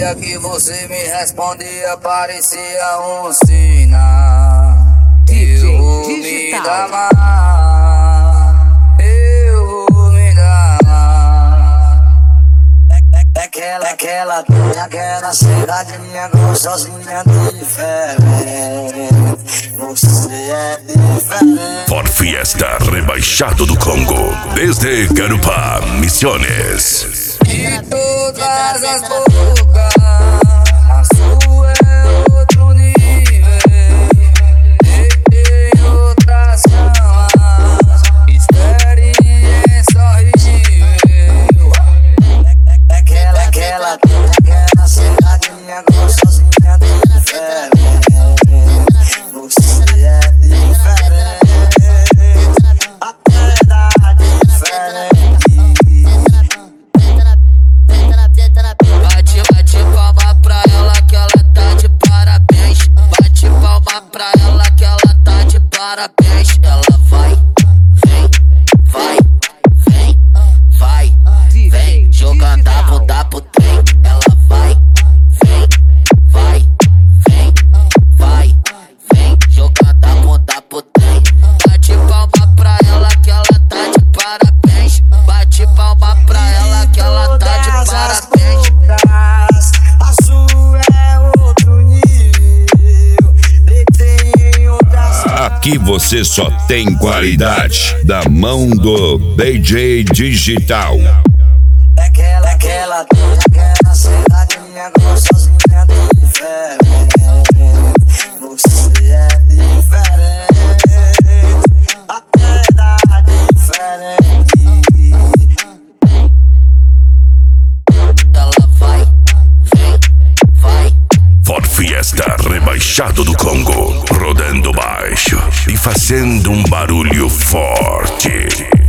dia que você me respondia parecia um sinal. Eu vou me dar mal, eu vou me dar mal. Aquela cidadinha gostosinha diferente. Você é diferente. For Fiesta Rebaixado do Congo, desde Garupá, Misiones. De todas as bocas, a sua é outro nível. Deitei outras camas, experiência horrível. Aquela cidadinha gostosinha diferente. Você é diferente, a verdade é diferente. Bate palma pra ela que ela tá de parabéns. Bate palma pra ela que ela tá de parabéns. Ela vai, vem, jogando a bunda pro trem. Ela vai, jogando a bunda pro trem. Bate palma pra ela que ela tá de parabéns. Bate palma pra ela que ela tá de parabéns. A sua é outro nível. Deitei em outras. Aqui você só tem qualidade da mão do DJ Digital. Aquela cidadinha gostosinha diferente. Você é diferente, a verdade é diferente. Ela vai. For Fiesta Rebaixado do Congo, rodando baixo e fazendo um barulho forte.